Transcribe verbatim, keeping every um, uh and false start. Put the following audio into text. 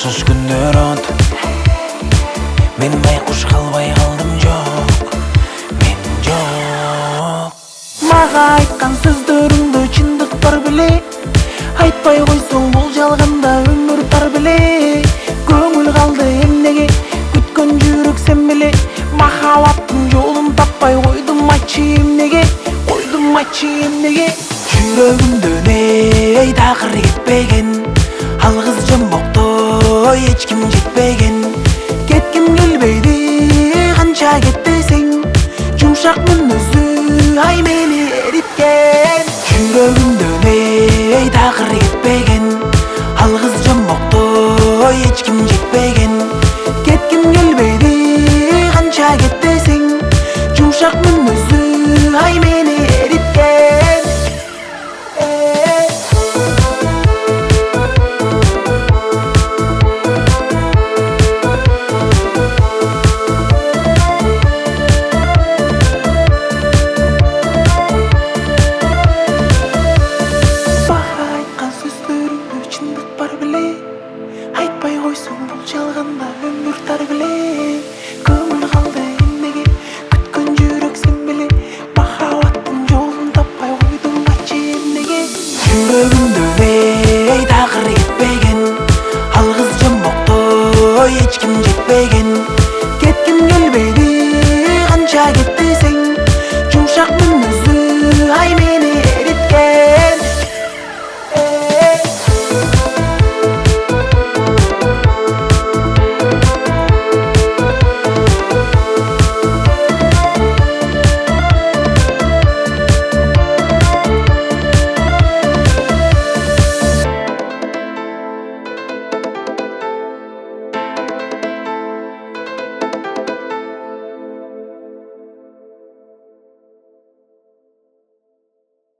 Uyгусуз күндөр өтүп мен байкуш калбай калдым жок, мен жок. Мага айткан сөздөрүңдө чындыктар беле, айтпай койсоң бул жалганда өмүр тар беле. Көңүл калды эмнеге, күткөн жүрөк сен беле. Махабаттын жолун таппай койдум, айтчы эмнеге, койдум айтчы эмнеге. Жүрөгүмдөн эй такыр кетпеген, алгыз жомбоктой эч ким жетпеген. Кетким келбейди канча кет десең, жумшак мүнөздүү ай мени эриткен. Жүрөгүмдөн эй такыр кетпеген,